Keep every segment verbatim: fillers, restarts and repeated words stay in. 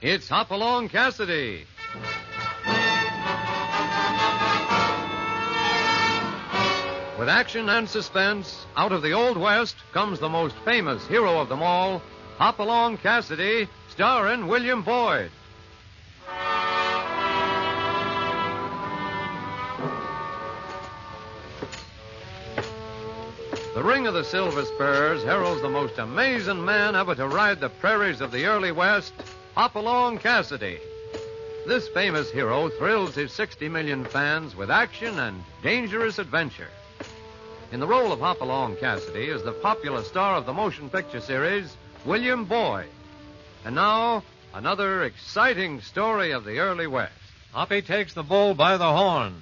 It's Hopalong Cassidy. With action and suspense, out of the Old West comes the most famous hero of them all, Hopalong Cassidy, starring William Boyd. The Ring of the Silver Spurs heralds the most amazing man ever to ride the prairies of the early West, Hopalong Cassidy. This famous hero thrills his sixty million fans with action and dangerous adventure. In the role of Hopalong Cassidy is the popular star of the motion picture series, William Boyd. And now, another exciting story of the early West. Hoppy takes the bull by the horns.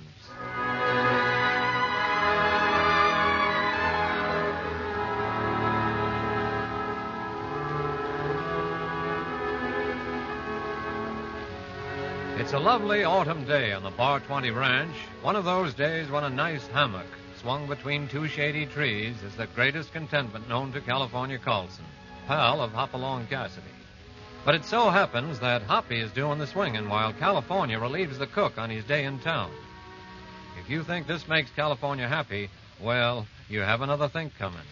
It's a lovely autumn day on the Bar twenty Ranch, one of those days when a nice hammock swung between two shady trees is the greatest contentment known to California Carlson, pal of Hopalong Cassidy. But it so happens that Hoppy is doing the swinging while California relieves the cook on his day in town. If you think this makes California happy, well, you have another think coming.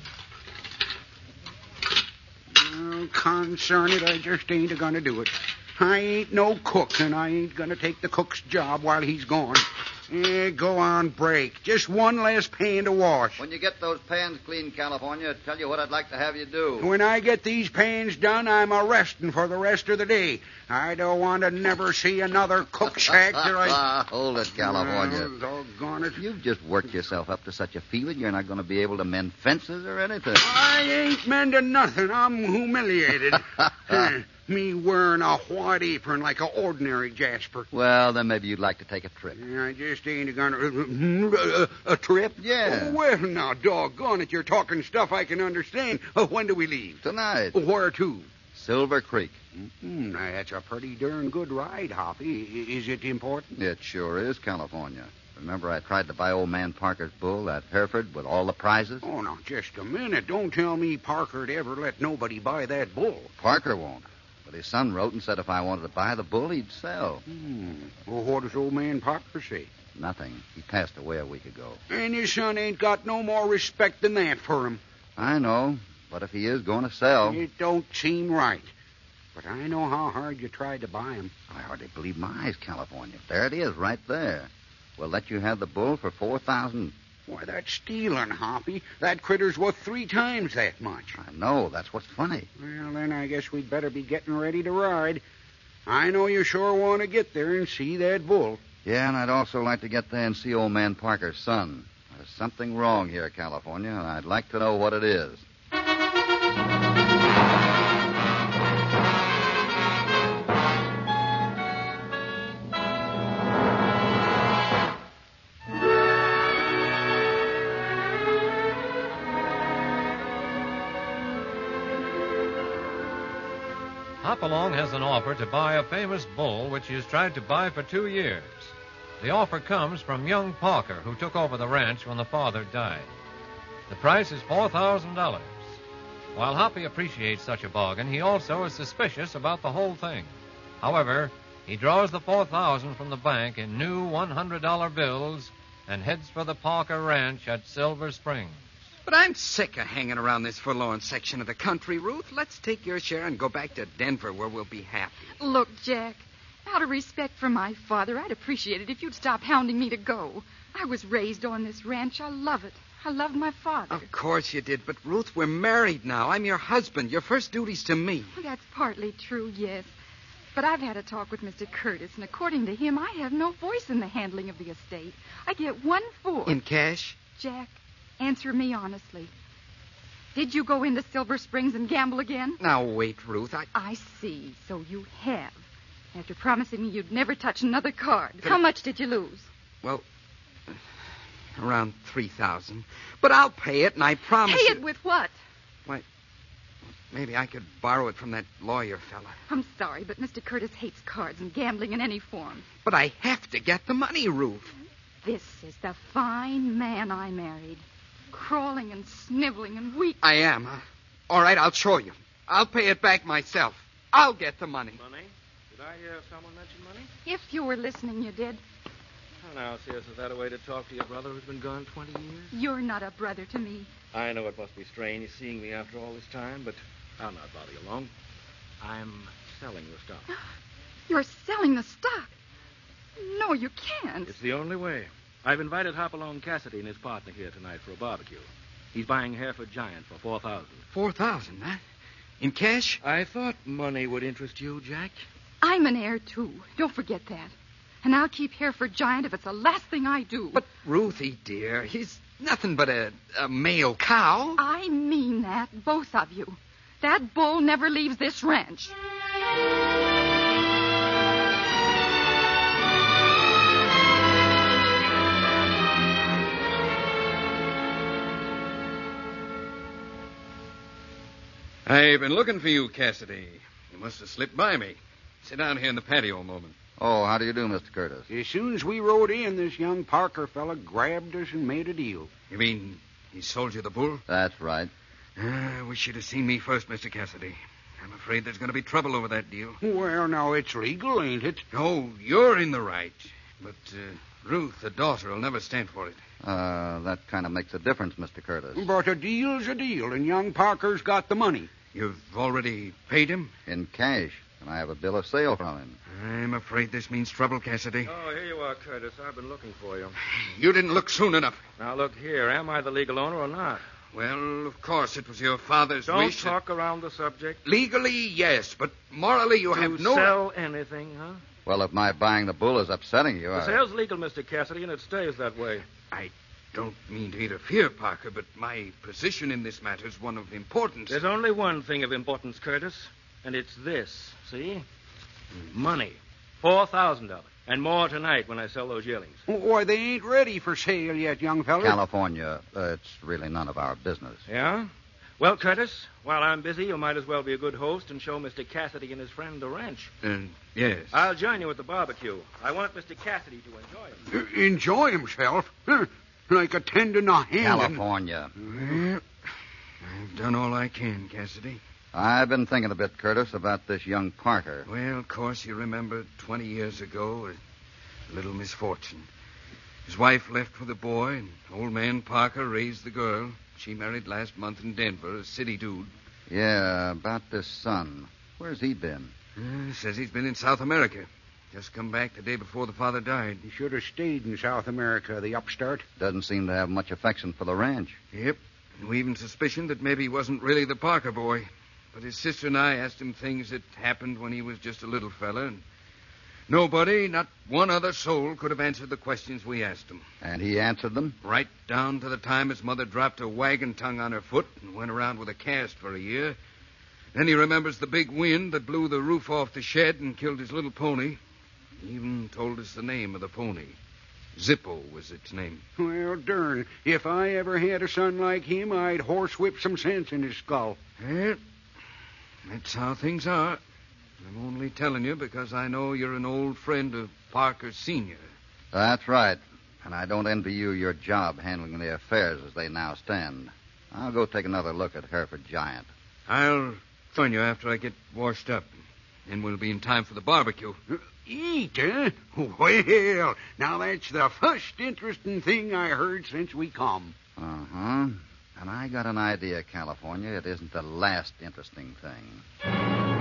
Oh, concern it, I just ain't going to do it. I ain't no cook, and I ain't going to take the cook's job while he's gone. Eh, go on break. Just one less pan to wash. When you get those pans clean, California, I'll tell you what I'd like to have you do. When I get these pans done, I'm a-resting for the rest of the day. I don't want to never see another cook shack that I... Ah, hold it, California. Oh, doggone it. You've just worked yourself up to such a feeling you're not going to be able to mend fences or anything. I ain't mending nothing. I'm humiliated. Huh, me wearing a white apron like an ordinary Jasper. Well, then maybe you'd like to take a trip. I just ain't going to... A trip? Yeah. Oh, well, now, doggone it, you're talking stuff I can understand. Uh, when do we leave? Tonight. Where to? Silver Creek. Mm-hmm. Now, that's a pretty darn good ride, Hoppy. Is it important? It sure is, California. Remember I tried to buy old man Parker's bull at Hereford with all the prizes? Oh, now, just a minute. Don't tell me Parker'd ever let nobody buy that bull. Parker won't. But his son wrote and said if I wanted to buy the bull, he'd sell. Hmm. Well, what does old man Parker say? Nothing. He passed away a week ago. And his son ain't got no more respect than that for him. I know. But if he is going to sell... It don't seem right. But I know how hard you tried to buy him. I hardly believe my eyes, California. There it is, right there. We'll let you have the bull for four thousand dollars. Why, that's stealing, Hoppy. That critter's worth three times that much. I know. That's what's funny. Well, then I guess we'd better be getting ready to ride. I know you sure want to get there and see that bull. Yeah, and I'd also like to get there and see old man Parker's son. There's something wrong here, California, and I'd like to know what it is. Hopalong has an offer to buy a famous bull which he has tried to buy for two years. The offer comes from young Parker, who took over the ranch when the father died. The price is four thousand dollars. While Hoppy appreciates such a bargain, he also is suspicious about the whole thing. However, he draws the four thousand dollars from the bank in new one hundred dollar bills and heads for the Parker Ranch at Silver Springs. But I'm sick of hanging around this forlorn section of the country, Ruth. Let's take your share and go back to Denver where we'll be happy. Look, Jack, out of respect for my father, I'd appreciate it if you'd stop hounding me to go. I was raised on this ranch. I love it. I loved my father. Of course you did, but Ruth, we're married now. I'm your husband. Your first duty's to me. That's partly true, yes. But I've had a talk with Mister Curtis, and according to him, I have no voice in the handling of the estate. I get one-fourth. In cash? Jack, answer me honestly. Did you go into Silver Springs and gamble again? Now, wait, Ruth. I... I see. So you have. After promising me you'd never touch another card. But... How much did you lose? Well, around three thousand dollars. But I'll pay it, and I promise Pay you... it with what? Why, maybe I could borrow it from that lawyer fella. I'm sorry, but Mister Curtis hates cards and gambling in any form. But I have to get the money, Ruth. This is the fine man I married. Crawling and sniveling and weak. I am, huh? All right, I'll show you. I'll pay it back myself. I'll get the money. Money? Did I hear someone mention money? If you were listening, you did. Oh, now, Sis, is that a way to talk to your brother who's been gone twenty years? You're not a brother to me. I know it must be strange seeing me after all this time, but I'll not bother you long. I'm selling the stock. You're selling the stock. No, you can't. It's the only way. I've invited Hopalong Cassidy and his partner here tonight for a barbecue. He's buying Hereford Giant for four thousand. Four thousand, huh? In cash? I thought money would interest you, Jack. I'm an heir, too. Don't forget that. And I'll keep Hereford Giant if it's the last thing I do. But, Ruthie, dear, he's nothing but a, a male cow. I mean that, both of you. That bull never leaves this ranch. I've been looking for you, Cassidy. You must have slipped by me. Sit down here in the patio a moment. Oh, how do you do, Mister Curtis? As soon as we rode in, this young Parker fella grabbed us and made a deal. You mean he sold you the bull? That's right. I wish you'd have seen me first, Mister Cassidy. I'm afraid there's going to be trouble over that deal. Well, now, it's legal, ain't it? Oh, you're in the right. But uh, Ruth, the daughter, will never stand for it. Uh, that kind of makes a difference, Mister Curtis. But a deal's a deal, and young Parker's got the money. You've already paid him? In cash, and I have a bill of sale from him. I'm afraid this means trouble, Cassidy. Oh, here you are, Curtis. I've been looking for you. You didn't look soon enough. Now, look here. Am I the legal owner or not? Well, of course, it was your father's Don't wish. talk that... around the subject. Legally, yes, but morally, you to have no... sell anything, huh? Well, if my buying the bull is upsetting you, The I... sale's legal, Mister Cassidy, and it stays that way. I don't mean to interfere, Parker, but my position in this matter is one of importance. There's only one thing of importance, Curtis, and it's this, see? Money. Four thousand dollars. And more tonight when I sell those yearlings. Why, they ain't ready for sale yet, young fella. California, uh, it's really none of our business. Yeah? Well, Curtis, while I'm busy, you might as well be a good host and show Mister Cassidy and his friend the ranch. Uh, yes. I'll join you at the barbecue. I want Mister Cassidy to enjoy it. Uh, enjoy himself? Huh. Like attending a hen. California. Well, I've done all I can, Cassidy. I've been thinking a bit, Curtis, about this young Parker. Well, of course, you remember twenty years ago, a little misfortune. His wife left with a boy, and old man Parker raised the girl. She married last month in Denver, a city dude. Yeah, about this son. Where's he been? Uh, says he's been in South America. Just come back the day before the father died. He should have stayed in South America, the upstart. Doesn't seem to have much affection for the ranch. Yep. And we even suspicioned that maybe he wasn't really the Parker boy. But his sister and I asked him things that happened when he was just a little fella, and nobody, not one other soul, could have answered the questions we asked him. And he answered them? Right down to the time his mother dropped a wagon tongue on her foot and went around with a cast for a year. Then he remembers the big wind that blew the roof off the shed and killed his little pony. He even told us the name of the pony. Zippo was its name. Well, darn. If I ever had a son like him, I'd horsewhip some sense in his skull. Well, that's how things are. I'm only telling you because I know you're an old friend of Parker Senior That's right. And I don't envy you your job handling the affairs as they now stand. I'll go take another look at Hereford Giant. I'll join you after I get washed up. Then we'll be in time for the barbecue. Eat, eh? Well, now that's the first interesting thing I heard since we come. Uh-huh. And I got an idea, California. It isn't the last interesting thing.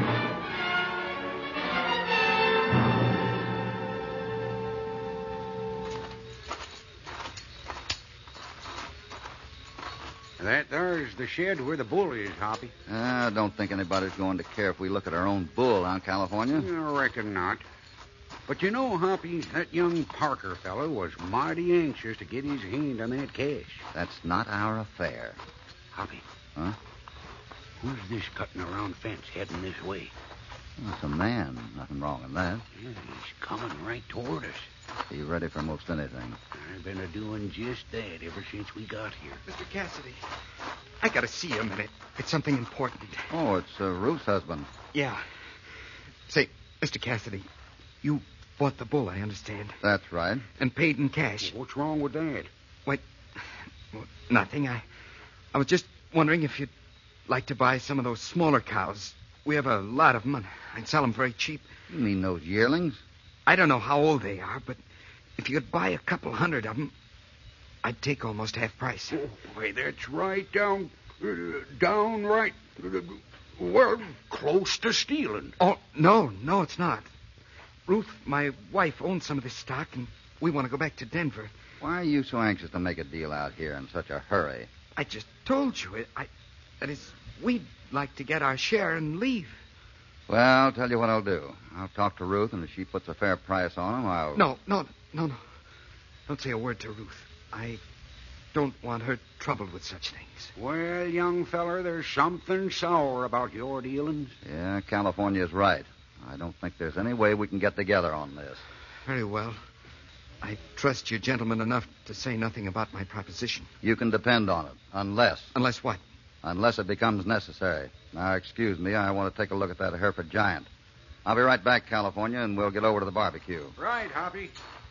That there's the shed where the bull is, Hoppy. I don't think anybody's going to care if we look at our own bull, huh, California? I reckon not. But you know, Hoppy, that young Parker fellow was mighty anxious to get his hand on that cash. That's not our affair. Hoppy. Huh? Who's this cutting around fence heading this way? Well, it's a man. Nothing wrong in that. Yeah, he's coming right toward us. He's ready for most anything. I've been a-doing just that ever since we got here. Mister Cassidy, I gotta see you a minute. It's something important. Oh, it's uh, Ruth's husband. Yeah. Say, Mister Cassidy, you bought the bull, I understand. That's right. And paid in cash. Well, what's wrong with that? Why, well, nothing. I, I was just wondering if you'd like to buy some of those smaller cows. We have a lot of money. I'd sell them very cheap. You mean those yearlings? I don't know how old they are, but if you could buy a couple hundred of them, I'd take almost half price. Oh, why, that's right down, uh, downright, uh, well, close to stealing. Oh, no, no, it's not. Ruth, my wife, owns some of this stock, and we want to go back to Denver. Why are you so anxious to make a deal out here in such a hurry? I just told you. I, that is, we'd like to get our share and leave. Well, I'll tell you what I'll do. I'll talk to Ruth, and if she puts a fair price on them, I'll... No, no, no, no. Don't say a word to Ruth. I don't want her troubled with such things. Well, young feller, there's something sour about your dealings. Yeah, California's right. I don't think there's any way we can get together on this. Very well. I trust you gentlemen enough to say nothing about my proposition. You can depend on it, unless... Unless what? Unless it becomes necessary. Now, excuse me, I want to take a look at that Hereford Giant. I'll be right back, California, and we'll get over to the barbecue. Right, Hoppy.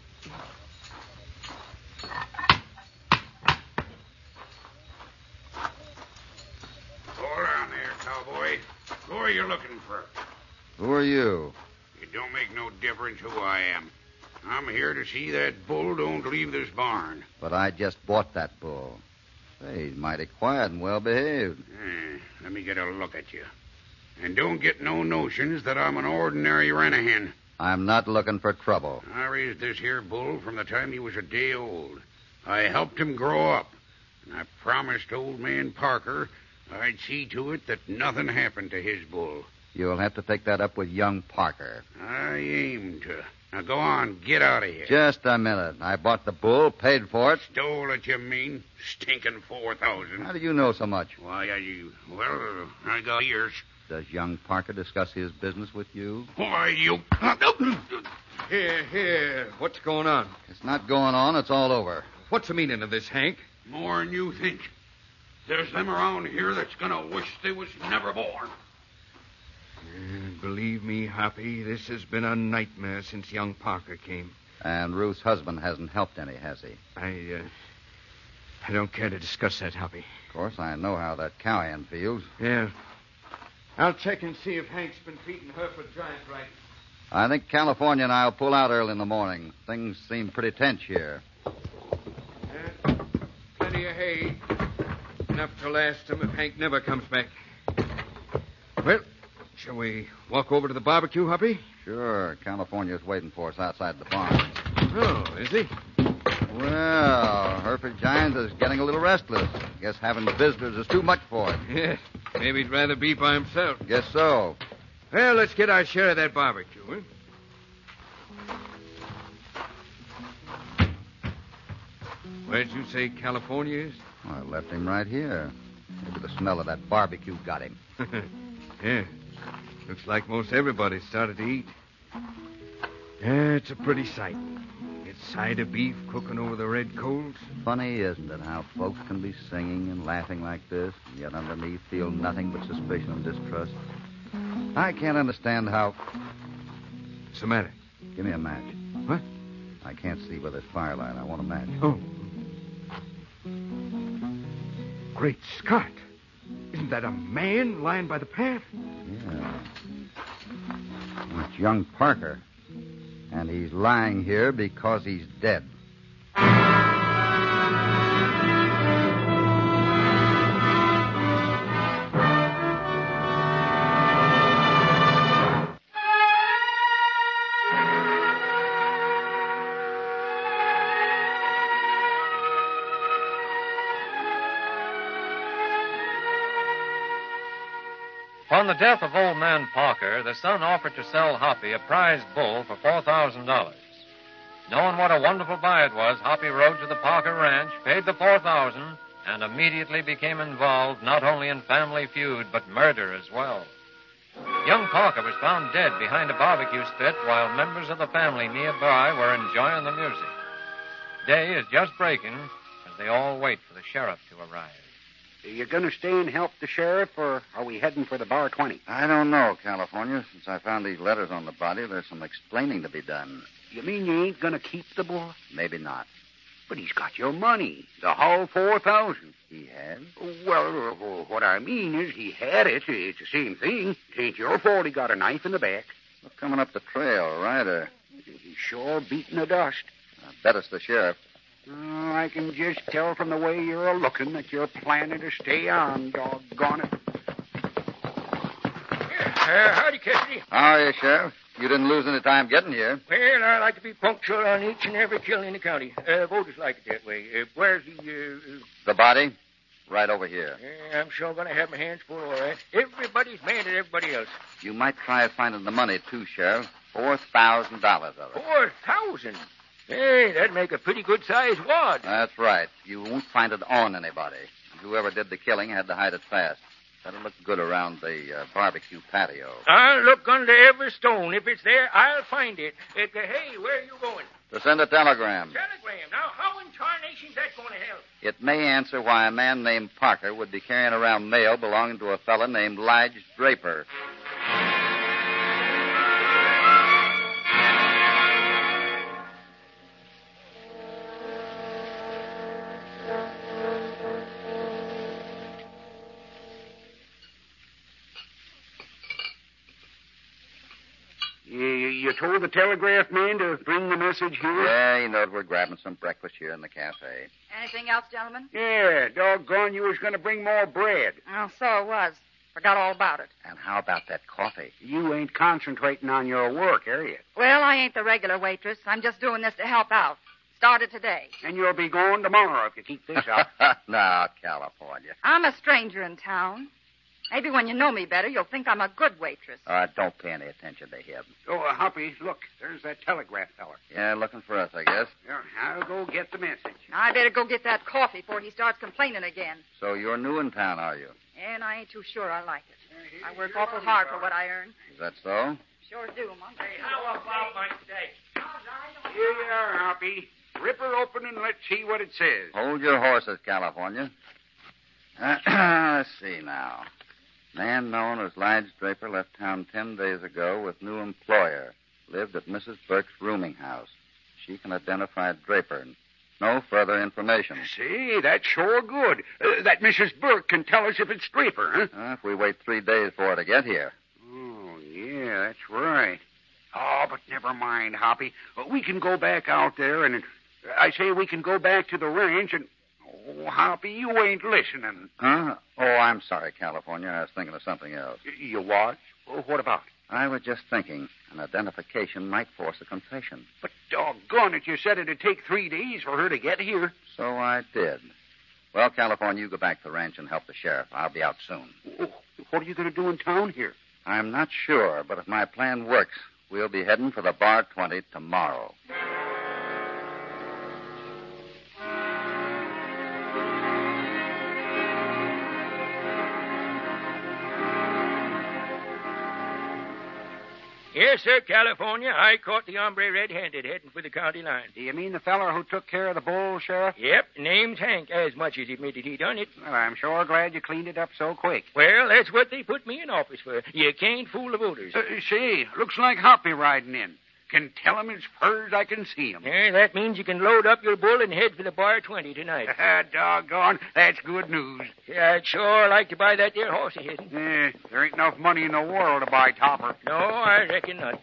Hold on there, cowboy. Who are you looking for? Who are you? It don't make no difference who I am. I'm here to see that bull don't leave this barn. But I just bought that bull. Hey, he's mighty quiet and well-behaved. Eh, let me get a look at you. And don't get no notions that I'm an ordinary Renahan. I'm not looking for trouble. I raised this here bull from the time he was a day old. I helped him grow up. And I promised old man Parker I'd see to it that nothing happened to his bull. You'll have to take that up with young Parker. I aim to. Now go on, get out of here. Just a minute. I bought the bull, paid for it. Stole it, you mean? Stinking four thousand. How do you know so much? Why, I, well, I got ears. Does young Parker discuss his business with you? Why, you... Here, here. What's going on? It's not going on. It's all over. What's the meaning of this, Hank? More'n you think. There's them around here that's gonna wish they was never born. Uh, believe me, Hoppy, this has been a nightmare since young Parker came. And Ruth's husband hasn't helped any, has he? I, uh, I don't care to discuss that, Hoppy. Of course, I know how that cowhand feels. Yeah. I'll check and see if Hank's been feeding Hereford Giant right. I think California and I'll pull out early in the morning. Things seem pretty tense here. Uh, plenty of hay. Enough to last him if Hank never comes back. Well, shall we walk over to the barbecue, Hoppy? Sure. California's waiting for us outside the farm. Oh, is he? Well, Hereford Giant is getting a little restless. Guess having visitors is too much for him. Yeah. Maybe he'd rather be by himself. Guess so. Well, let's get our share of that barbecue, huh? Where'd you say California is? Well, I left him right here. Maybe the smell of that barbecue got him. Yeah. Looks like most everybody started to eat. Yeah, it's a pretty sight. It's side of beef cooking over the red coals. Funny, isn't it, how folks can be singing and laughing like this, and yet underneath feel nothing but suspicion and distrust? I can't understand how... What's the matter? Give me a match. What? I can't see by this firelight. I want a match. Oh. Great Scott. Isn't that a man lying by the path? Yeah. It's young Parker. And he's lying here because he's dead. On the death of old man Parker, the son offered to sell Hoppy a prize bull for four thousand dollars. Knowing what a wonderful buy it was, Hoppy rode to the Parker ranch, paid the four thousand dollars, and immediately became involved not only in family feud, but murder as well. Young Parker was found dead behind a barbecue spit while members of the family nearby were enjoying the music. Day is just breaking as they all wait for the sheriff to arrive. Are you going to stay and help the sheriff, or are we heading for the Bar twenty? I don't know, California. Since I found these letters on the body, there's some explaining to be done. You mean you ain't going to keep the bull? Maybe not. But he's got your money, the whole four thousand. He has? Well, uh, what I mean is he had it. It's the same thing. It ain't your fault he got a knife in the back. We're coming up the trail, Ryder. He's sure beating the dust. I bet it's the sheriff. Oh, I can just tell from the way you're a-looking that you're planning to stay on, doggone it. Uh, howdy, Cassidy. How are you, Sheriff? You didn't lose any time getting here. Well, I like to be punctual on each and every kill in the county. Uh, voters like it that way. Uh, where's the... Uh, The body? Right over here. uh, I'm sure going to have my hands full, all right. Everybody's mad at everybody else. You might try finding the money, too, Sheriff. Four thousand dollars of it. Four thousand. Hey, that'd make a pretty good-sized wad. That's right. You won't find it on anybody. Whoever did the killing had to hide it fast. That'll look good around the uh, barbecue patio. I'll look under every stone. If it's there, I'll find it. Uh, hey, where are you going? To send a telegram. Telegram. Now, how in tarnation's that going to help? It may answer why a man named Parker would be carrying around mail belonging to a fellow named Lige Draper. You, you told the telegraph man to bring the message here? Yeah, he knows we're grabbing some breakfast here in the cafe. Anything else, gentlemen? Yeah, doggone, you was going to bring more bread. Oh, so it was. Forgot all about it. And how about that coffee? You ain't concentrating on your work, are you? Well, I ain't the regular waitress. I'm just doing this to help out. Started today. And you'll be going tomorrow if you keep this up. No, California. I'm a stranger in town. Maybe when you know me better, you'll think I'm a good waitress. Uh, don't pay any attention to him. Oh, uh, Hoppy, look, there's that telegraph feller. Yeah, looking for us, I guess. Yeah, I'll go get the message. I better go get that coffee before he starts complaining again. So you're new in town, are you? And I ain't too sure I like it. I work awful hard for what I earn. Is that so? Sure do, Mom. Hey, how about my steak? Here you are, Hoppy. Rip her open and let's see what it says. Hold your horses, California. Uh, let's see now. Man known as Lige Draper left town ten days ago with new employer. Lived at Missus Burke's rooming house. She can identify Draper. No further information. See, that's sure good. Uh, that Missus Burke can tell us if it's Draper, huh? Uh, if we wait three days for her to get here. Oh, yeah, that's right. Oh, but never mind, Hoppy. Uh, we can go back out there and... Uh, I say we can go back to the ranch and... Oh, Hoppy, you ain't listening. Huh? Oh, I'm sorry, California. I was thinking of something else. Y- You was? Oh, what about? I was just thinking an identification might force a confession. But doggone it, you said it'd take three days for her to get here. So I did. Well, California, you go back to the ranch and help the sheriff. I'll be out soon. Oh, what are you going to do in town here? I'm not sure, but if my plan works, we'll be heading for the Bar twenty tomorrow. Yes, sir, California. I caught the hombre red-handed heading for the county line. Do you mean the feller who took care of the bull, Sheriff? Yep, name's Hank, as much as he admitted he done it. Well, I'm sure glad you cleaned it up so quick. Well, that's what they put me in office for. You can't fool the voters. Uh, say, looks like Hoppy riding in. Can tell him as far as I can see him. Yeah, that means you can load up your bull and head for the Bar twenty tonight. Doggone, that's good news. Yeah, I'd sure like to buy that there horse of his. Eh, there ain't enough money in the world to buy Topper. No, I reckon not.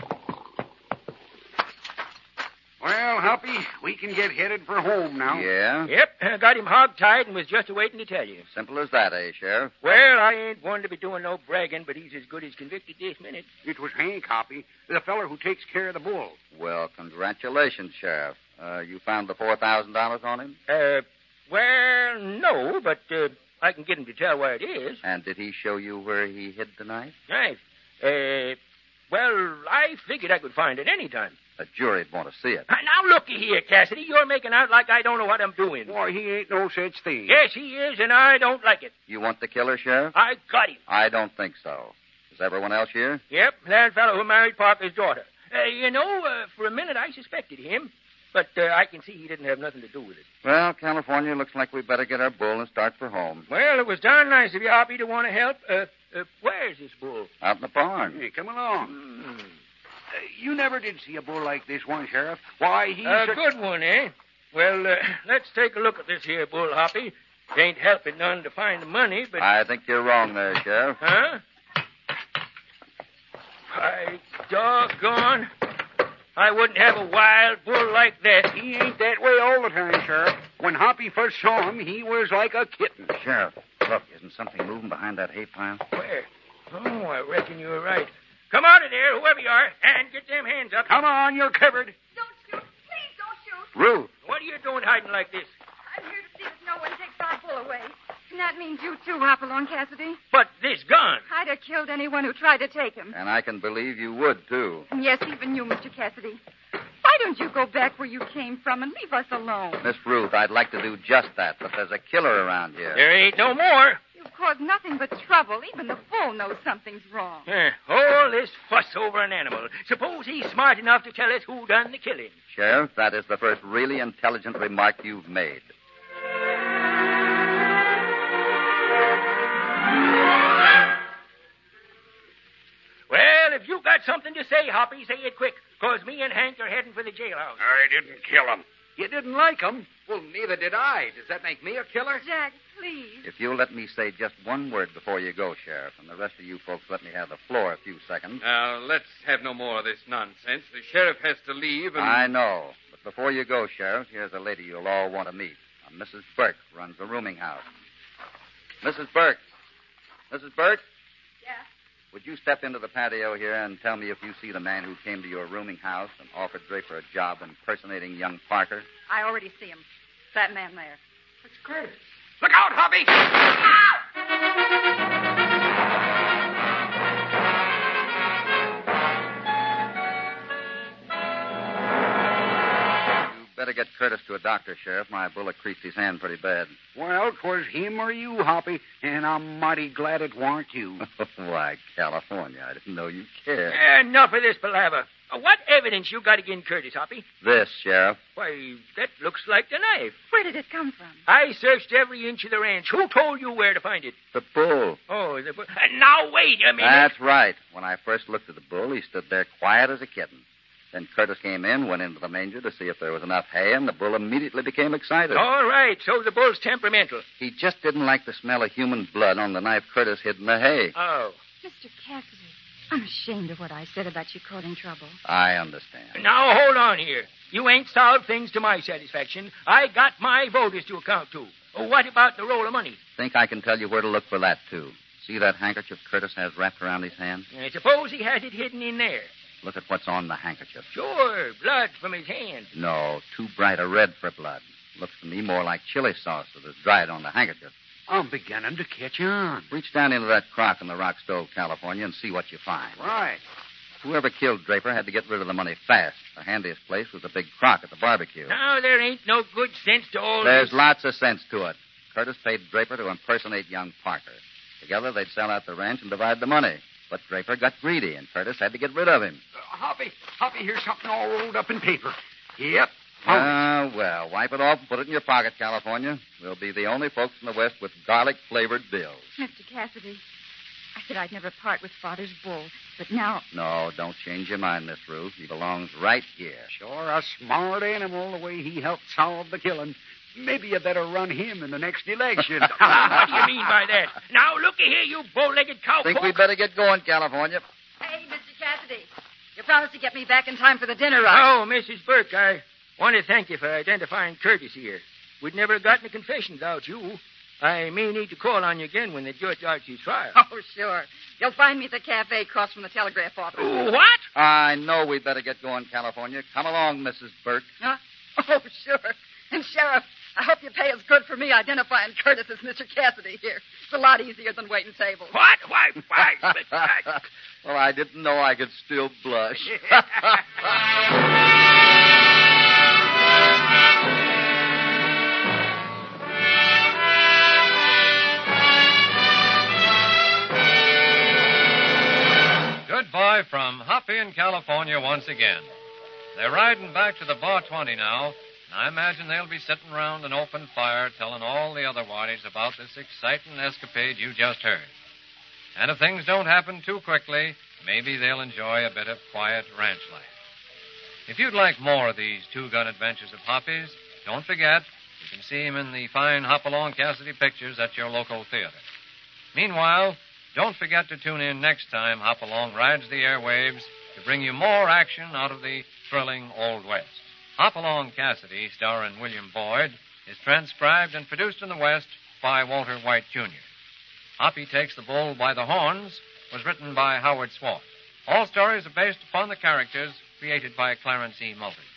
Well, Hoppy, we can get headed for home now. Yeah? Yep, I got him hog-tied and was just waiting to tell you. Simple as that, eh, Sheriff? Well, I ain't one to be doing no bragging, but he's as good as convicted this minute. It was Hank, Hoppy, the feller who takes care of the bull. Well, congratulations, Sheriff. Uh, you found the four thousand dollars on him? Uh, well, no, but uh, I can get him to tell where it is. And did he show you where he hid the knife? Right. Uh, well, I figured I could find it any time. The jury'd want to see it. Now, looky here, Cassidy. You're making out like I don't know what I'm doing. Why, he ain't no such thing. Yes, he is, and I don't like it. You want the killer, Sheriff? I got him. I don't think so. Is everyone else here? Yep, that fellow who married Parker's daughter. Uh, you know, uh, for a minute I suspected him, but uh, I can see he didn't have nothing to do with it. Well, California, looks like we better get our bull and start for home. Well, it was darn nice of you, Hoppy, to want to help. Uh, uh, where's this bull? Out in the barn. Hey, come along. Hmm. Uh, you never did see a bull like this one, Sheriff. Why, he's A a... good one, eh? Well, uh, let's take a look at this here bull, Hoppy. It ain't helping none to find the money, but... I think you're wrong there, Sheriff. Huh? By doggone. I wouldn't have a wild bull like that. He ain't that way all the time, Sheriff. When Hoppy first saw him, he was like a kitten. Sheriff, look, isn't something moving behind that hay pile? Where? Oh, I reckon you're right. Come out of there, whoever you are, and get them hands up. Come on, you're covered. Don't shoot. Please don't shoot. Ruth! What are you doing hiding like this? I'm here to see that no one takes our bull away. And that means you too, Hopalong Cassidy. But this gun. I'd have killed anyone who tried to take him. And I can believe you would, too. And yes, even you, Mister Cassidy. Why don't you go back where you came from and leave us alone? Miss Ruth, I'd like to do just that, but there's a killer around here. There ain't no more. You've caused nothing but trouble. Even the bull knows something's wrong. Eh, all this fuss over an animal. Suppose he's smart enough to tell us who done the killing. Sheriff, that is the first really intelligent remark you've made. Well, if you got something to say, Hoppy, say it quick, because me and Hank are heading for the jailhouse. I didn't kill him. You didn't like him? Well, neither did I. Does that make me a killer? Jack, please. If you'll let me say just one word before you go, Sheriff, and the rest of you folks let me have the floor a few seconds. Now, let's have no more of this nonsense. The sheriff has to leave, and... I know. But before you go, Sheriff, here's a lady you'll all want to meet. A Missus Burke runs the rooming house. Missus Burke. Missus Burke? Yeah? Would you step into the patio here and tell me if you see the man who came to your rooming house and offered Draper a job impersonating young Parker? I already see him. That man there. It's Curtis. Look out, Hoppy! Better get Curtis to a doctor, Sheriff. My bullet creased his hand pretty bad. Well, 'twas him or you, Hoppy, and I'm mighty glad it warn't you. Why, California, I didn't know you cared. Enough of this palaver. Uh, what evidence you got against Curtis, Hoppy? This, Sheriff. Why, that looks like the knife. Where did it come from? I searched every inch of the ranch. Who told you where to find it? The bull. Oh, the bull. Uh, now, wait a minute. That's right. When I first looked at the bull, he stood there quiet as a kitten. Then Curtis came in, went into the manger to see if there was enough hay, and the bull immediately became excited. All right, so the bull's temperamental. He just didn't like the smell of human blood on the knife Curtis hid in the hay. Oh. Mister Cassidy, I'm ashamed of what I said about you courting trouble. I understand. Now, hold on here. You ain't solved things to my satisfaction. I got my voters to account to. Oh, what about the roll of money? Think I can tell you where to look for that, too. See that handkerchief Curtis has wrapped around his hand? I suppose he has it hidden in there. Look at what's on the handkerchief. Sure, blood from his hand. No, too bright a red for blood. Looks to me more like chili sauce that is dried on the handkerchief. I'm beginning to catch on. Reach down into that crock in the rock stove, California, and see what you find. Right. Whoever killed Draper had to get rid of the money fast. The handiest place was the big crock at the barbecue. Now, there ain't no good sense to all There's this. lots of sense to it. Curtis paid Draper to impersonate young Parker. Together, they'd sell out the ranch and divide the money. But Draper got greedy, and Curtis had to get rid of him. Uh, Hoppy, Hoppy, here's something all rolled up in paper. Yep. found it. Ah, well, wipe it off and put it in your pocket, California. We'll be the only folks in the West with garlic-flavored bills. Mister Cassidy, I said I'd never part with Father's bull, but now... No, don't change your mind, Miss Ruth. He belongs right here. Sure a smart animal, the way he helped solve the killing. Maybe you better run him in the next election. What do you mean by that? Now, looky here, you bow-legged cowpoke. Think we'd better get going, California. Hey, Mister Cassidy, you promised to get me back in time for the dinner, right? Oh, Missus Burke, I want to thank you for identifying Curtis here. We'd never have gotten a confession without you. I may need to call on you again when the judge starts his trial. Oh, sure. You'll find me at the cafe across from the telegraph office. Ooh, what? I know we'd better get going, California. Come along, Missus Burke. Huh? Oh, sure. And, Sheriff, I hope you pay as good for me identifying Curtis as Mister Cassidy here. It's a lot easier than waiting tables. What? Why, why? Well, I didn't know I could still blush. Goodbye from Hoppy in California once again. They're riding back to the Bar twenty now. I imagine they'll be sitting around an open fire telling all the other waddies about this exciting escapade you just heard. And if things don't happen too quickly, maybe they'll enjoy a bit of quiet ranch life. If you'd like more of these two-gun adventures of Hoppy's, Don't forget, you can see him in the fine Hopalong Cassidy pictures at your local theater. Meanwhile, don't forget to tune in next time Hopalong rides the airwaves to bring you more action out of the thrilling Old West. Hopalong Cassidy, starring William Boyd, is transcribed and produced in the West by Walter White, Junior Hoppy Takes the Bull by the Horns was written by Howard Swart. All stories are based upon the characters created by Clarence E. Mulvey.